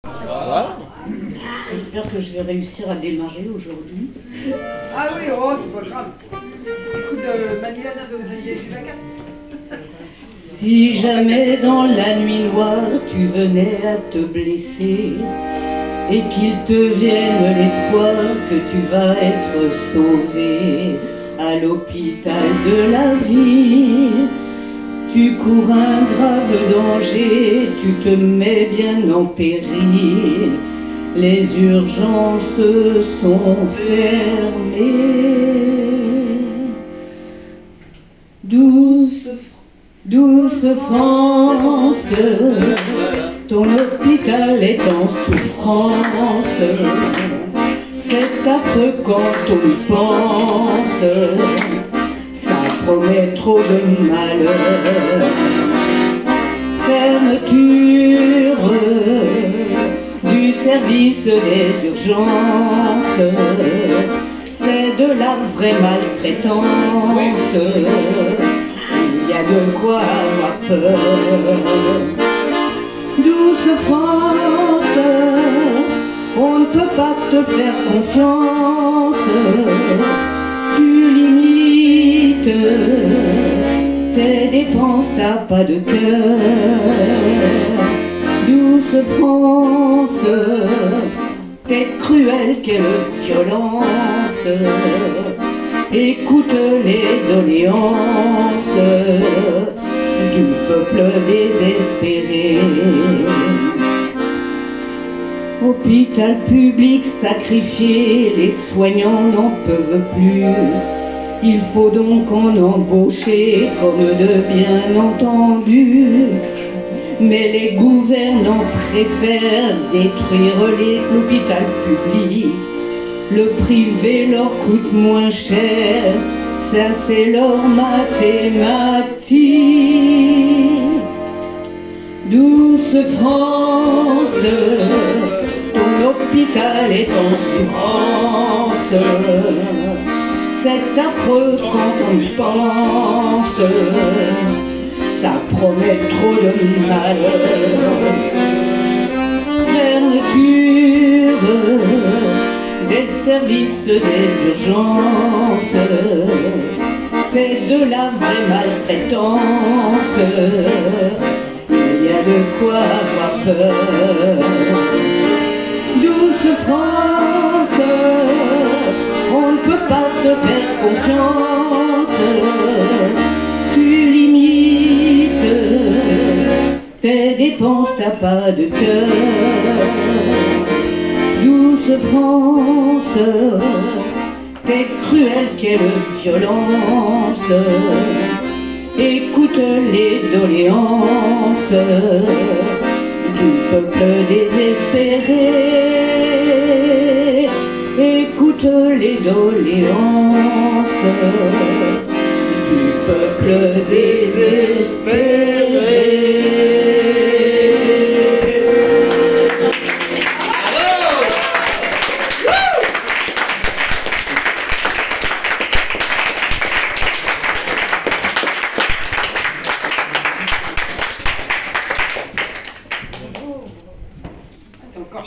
Bonsoir. J'espère que je vais réussir à démarrer aujourd'hui. Ah oui, oh, c'est pas grave. Petit coup de manivelle de Olivier Juvaca. Si jamais dans la nuit noire tu venais à te blesser et qu'il te vienne l'espoir que tu vas être sauvé à l'hôpital de la ville, tu cours un grave danger, tu te mets bien en péril, les urgences sont fermées. Douce France, ton hôpital est en souffrance. C'est affreux quand on y pense, ça promet trop de malheur. Fermeture du service des urgences, c'est de la vraie maltraitance. Il y a de quoi avoir peur. Douce France, on ne peut pas te faire confiance. Tu limites tes dépenses, t'as pas de cœur. Douce France, t'es cruelle, quelle violence. Écoute les doléances du peuple désespéré. Hôpital public sacrifié, les soignants n'en peuvent plus. Il faut donc en embaucher comme de bien entendu. Mais les gouvernants préfèrent détruire l'hôpital public. Le privé leur coûte moins cher, ça c'est leur mathématique. Douce France, ton hôpital est en souffrance. C'est affreux quand on y pense, ça promet trop de malheur. Fermeture des services des urgences, c'est de la vraie maltraitance. Il y a de quoi avoir peur. Douce France, on ne peut pas te faire confiance. Tu limites tes dépenses, t'as pas de cœur. Douce France, t'es cruelle, quelle violence. Écoute les doléances du peuple désespéré. Écoute les doléances du peuple désespéré.